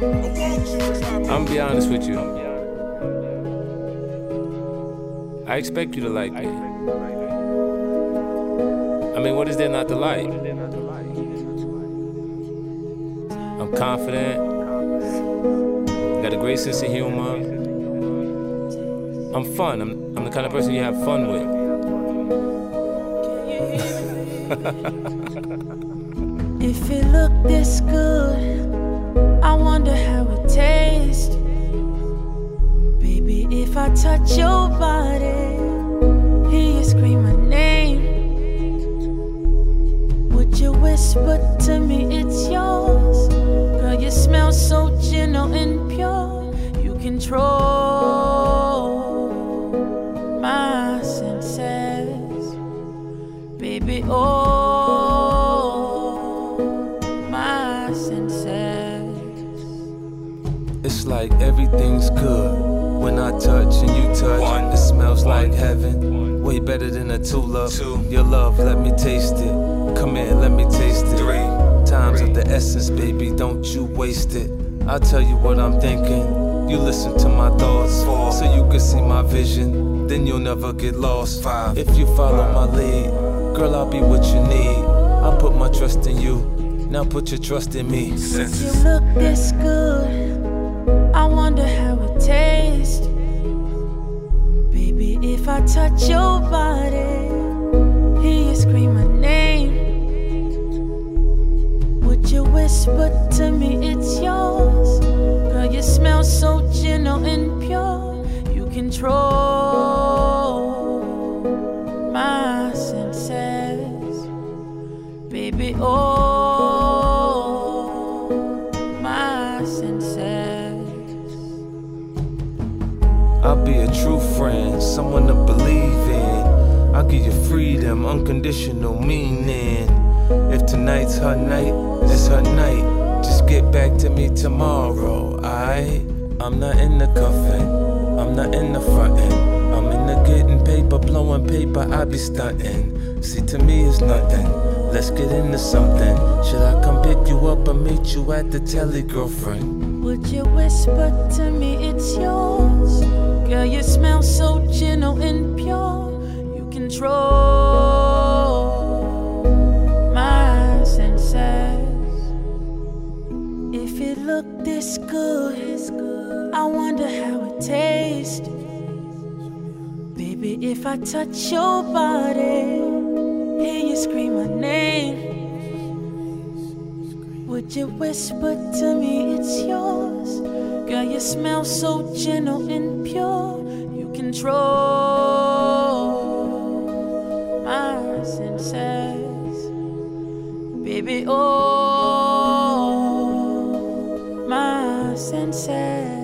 I'm be honest with you. I expect you to like me. I mean, what is there not to like? I'm confident. Got a great sense of humor. I'm fun. I'm the kind of person you have fun with. If it looked this good, I wonder how it tastes. Baby, if I touch your body, hear you scream my name, would you whisper to me it's yours? Girl, you smell so gentle and pure. You control my senses, baby, my senses. It's like everything's good when I touch and you touch. It smells like heaven, way better than a tulip. Your love, let me taste it. Come here, let me taste it. 3 times of the essence, baby, don't you waste it. I'll tell you what I'm thinking, you listen to my thoughts. 4 so you can see my vision, then you'll never get lost. 5 if you follow my lead, girl, I'll be what you need. I put my trust in you, now put your trust in me. Since you look this good, I wonder how it tastes. Baby, if I touch your body, hear you scream my name, would you whisper to me it's yours? Girl, you smell so gentle and pure. You control my senses, baby, my senses. I'll be a true friend, someone to believe in. I'll give you freedom, unconditional meaning. If tonight's her night, it's her night. Just get back to me tomorrow, aight? I'm not in the cuffing, I'm not in the frontin'. I'm in the getting paper, blowing paper, I be stuntin'. See, to me it's nothing, let's get into something. Should I come pick you up or meet you at the telly, girlfriend? Would you whisper to me it's yours? Girl, you smell so gentle and pure. You control my senses. If it looked this good, I wonder how it tastes. Baby, if I touch your body, hear you scream my name, would you whisper to me it's yours? Girl, you smell so gentle and pure. You control my senses, baby, my senses.